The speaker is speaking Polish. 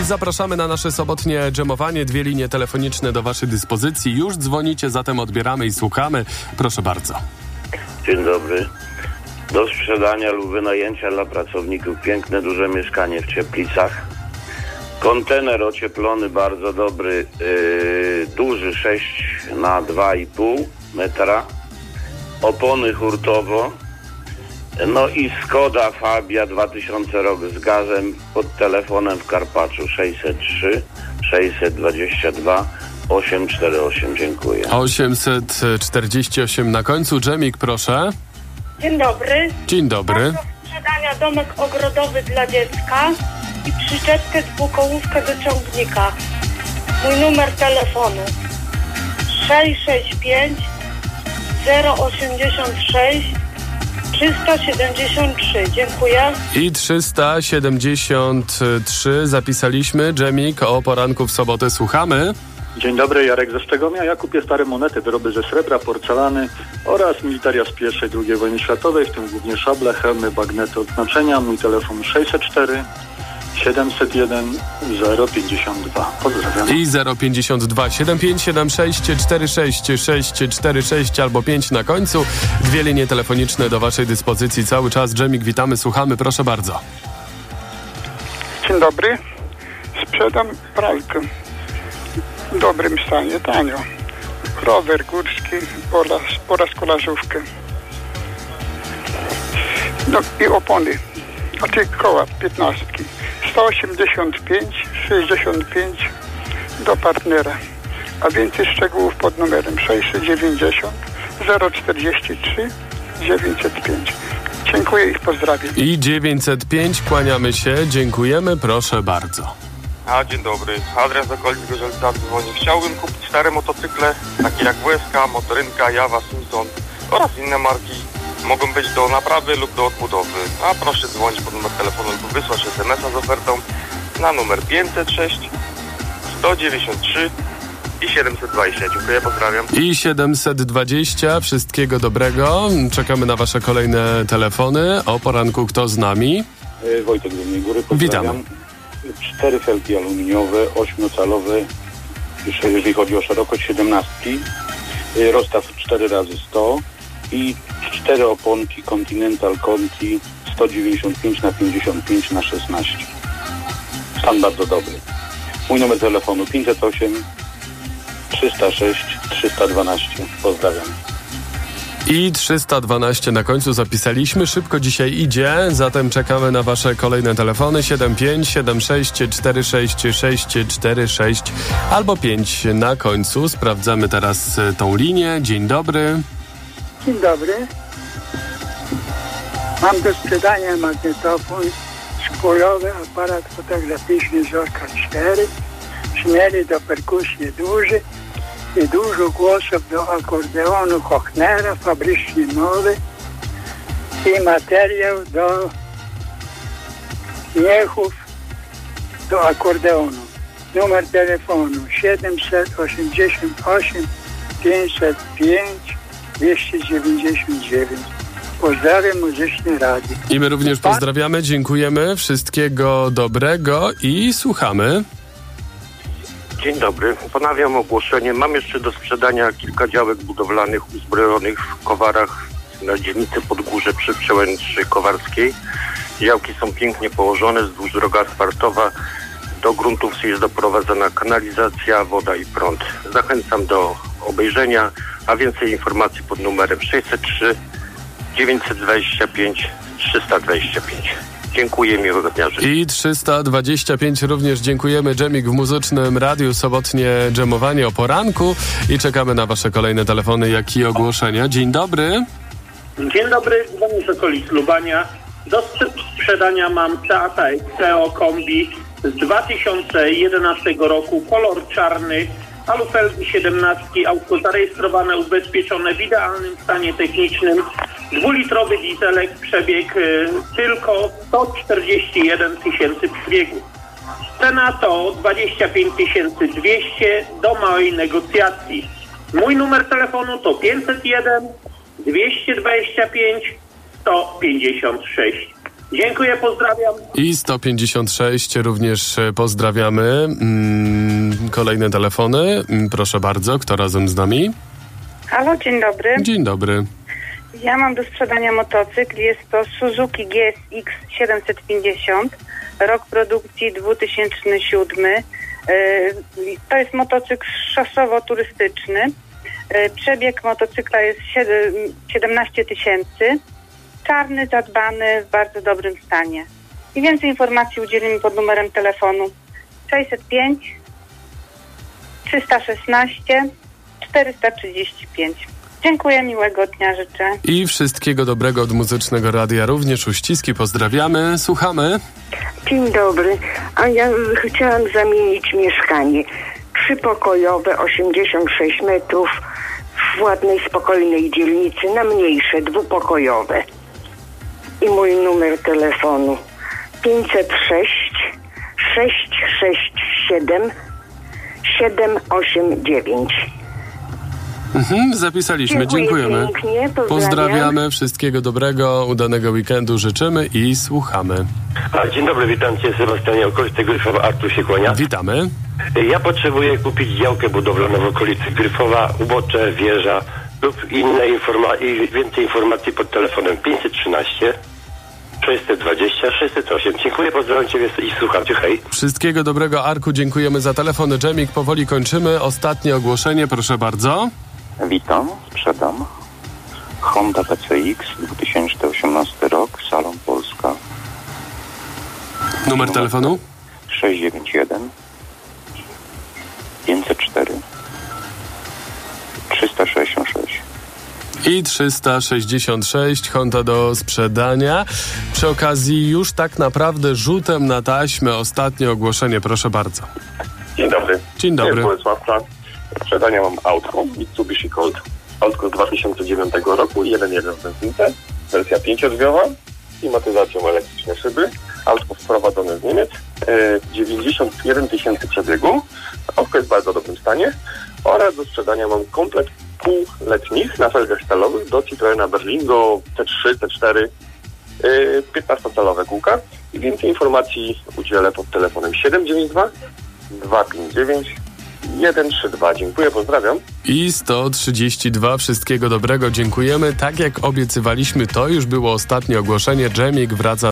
I zapraszamy na nasze sobotnie dżemowanie. 2 linie telefoniczne do waszej dyspozycji. Już dzwonicie, zatem odbieramy i słuchamy. Proszę bardzo. Dzień dobry. Do sprzedania lub wynajęcia dla pracowników piękne, duże mieszkanie w Cieplicach. Kontener ocieplony, bardzo dobry, duży, 6x2,5 metra. Opony hurtowo. No i Skoda Fabia 2000 rok z gazem pod telefonem w Karpaczu 603 622 848. Dziękuję. 848 na końcu. Dżemik, proszę. Dzień dobry. Dzień dobry. Mam do sprzedania domek ogrodowy dla dziecka i przyczepkę dwukołówkę do ciągnika. Mój numer telefonu 665 086 373. Dziękuję. I 373 zapisaliśmy. Dżemik, o poranku w sobotę słuchamy. Dzień dobry, Jarek ze Szczegomia. Ja kupię stare monety, wyroby ze srebra, porcelany oraz militaria z I i II wojny światowej, w tym głównie szable, hełmy, bagnety, odznaczenia. Mój telefon 604 701 052. Pozdrawiam. I 052 7576 46 646 albo 5 na końcu. 2 linie telefoniczne do waszej dyspozycji cały czas. Dżemik, witamy, słuchamy, proszę bardzo. Dzień dobry. Sprzedam pralkę w dobrym stanie, tanio. Rower górski oraz kolażówkę. No i opony. A te koła 15. 185 65 do partnera. A więcej szczegółów pod numerem 690 043 905. Dziękuję i pozdrawiam. I 905, kłaniamy się, dziękujemy, proszę bardzo. Dzień dobry. Adrian z okolic Gorzelca dzwoni. Chciałbym kupić stare motocykle, takie jak WSK, Motorynka, Jawa, Simpson oraz inne marki. Mogą być do naprawy lub do odbudowy. A proszę dzwonić pod numer telefonu lub wysłać SMS-a z ofertą na numer 506 193 i 720. Dziękuję, pozdrawiam. I 720, wszystkiego dobrego. Czekamy na wasze kolejne telefony. O poranku kto z nami? Wojtek z Zielonej Góry, pozdrawiam. Witam. 4 felki aluminiowe, 8-calowe, jeżeli chodzi o szerokość 17, rozstaw 4x100 i 4 oponki Continental Conti 195x55x16. Stan bardzo dobry. Mój numer telefonu 508 306 312. Pozdrawiam. I 312 na końcu zapisaliśmy. Szybko dzisiaj idzie, zatem czekamy na wasze kolejne telefony. 75 76 46 646 albo 5 na końcu. Sprawdzamy teraz tą linię. Dzień dobry. Dzień dobry. Mam do sprzedania magnetofon szkolowy, aparat fotograficzny Zorka 4, szmery do perkusji duży i dużo głosów do akordeonu Hochnera, fabrycznie nowy i materiał do miechów do akordeonu. Numer telefonu 788 505 299. Pozdrawiam muzycznie radio. I my również pozdrawiamy, dziękujemy, wszystkiego dobrego i słuchamy. Dzień dobry, ponawiam ogłoszenie. Mam jeszcze do sprzedania kilka działek budowlanych uzbrojonych w Kowarach na dzielnicy Podgórze przy przełęczy Kowarskiej. Działki są pięknie położone, wzdłuż droga asfaltowa. Do gruntów jest doprowadzona kanalizacja, woda i prąd. Zachęcam do obejrzenia, a więcej informacji pod numerem 603 925 325. Dziękuję, miłego dnia życzę. I 325 również dziękujemy. Dżemik w Muzycznym Radiu, sobotnie dżemowanie o poranku i czekamy na wasze kolejne telefony, jak i ogłoszenia. Dzień dobry. Dzień dobry, dzwonię z okolic Lubania. Do sprzedania mam Seata Exeo Kombi z 2011 roku, kolor czarny, alufelgi 17, auto zarejestrowane, ubezpieczone w idealnym stanie technicznym, 2-litrowy dieselek, przebieg tylko 141 tysięcy przebiegów. Cena to 25 200 do małej negocjacji. Mój numer telefonu to 501 225 156. Dziękuję, pozdrawiam. I 156 również pozdrawiamy. Kolejne telefony. Proszę bardzo, kto razem z nami? Halo, dzień dobry. Dzień dobry. Ja mam do sprzedania motocykl. Jest to Suzuki GSX 750. Rok produkcji 2007. To jest motocykl szosowo-turystyczny. Przebieg motocykla jest 17 000. Czarny, zadbany, w bardzo dobrym stanie. I więcej informacji udzielimy pod numerem telefonu 605 316 435. Dziękuję, miłego dnia życzę. I wszystkiego dobrego od Muzycznego Radia. Również uściski, pozdrawiamy, słuchamy. Dzień dobry, a ja chciałam zamienić mieszkanie. 3-pokojowe, 86 metrów, w ładnej, spokojnej dzielnicy, na mniejsze, 2-pokojowe. I mój numer telefonu 506 667 789. Zapisaliśmy, dziękujemy. Pięknie, pozdrawiamy, wszystkiego dobrego, udanego weekendu życzymy i słuchamy. Dzień dobry, witam Cię, Sebastianie, okolicy Gryfowa, Artur się kłania. Witamy. Ja potrzebuję kupić działkę budowlaną w okolicy Gryfowa, ubocze, wieża lub inne więcej informacji pod telefonem 513 620 608. Dziękuję, pozdrawiam Cię i słucham Cię, hej. Wszystkiego dobrego, Arku, dziękujemy za telefon. Dżemik, powoli kończymy. Ostatnie ogłoszenie, proszę bardzo. Witam, sprzedam Honda PCX 2018 rok, Salon Polska. Numer telefonu? 691 504 366. I 366, Honda do sprzedania. Przy okazji już tak naprawdę rzutem na taśmę ostatnie ogłoszenie, proszę bardzo. Dzień dobry. Dzień dobry. Do sprzedania mam autko Mitsubishi Colt. Autko z 2009 roku, 1.1 w benzynce, wersja 5-drzwiowa, klimatyzacją elektryczne szyby. Autko wprowadzone z Niemiec, 91 000 przebiegu. Autko jest w bardzo dobrym stanie. Oraz do sprzedania mam komplet kół letnich na felgach stalowych do Citroena Berlingo T3, T4, 15-calowe kółka. I więcej informacji udzielę pod telefonem 792 259 132. Dziękuję, pozdrawiam. I 132, wszystkiego dobrego, dziękujemy. Tak jak obiecywaliśmy, to już było ostatnie ogłoszenie. Dżemik wraca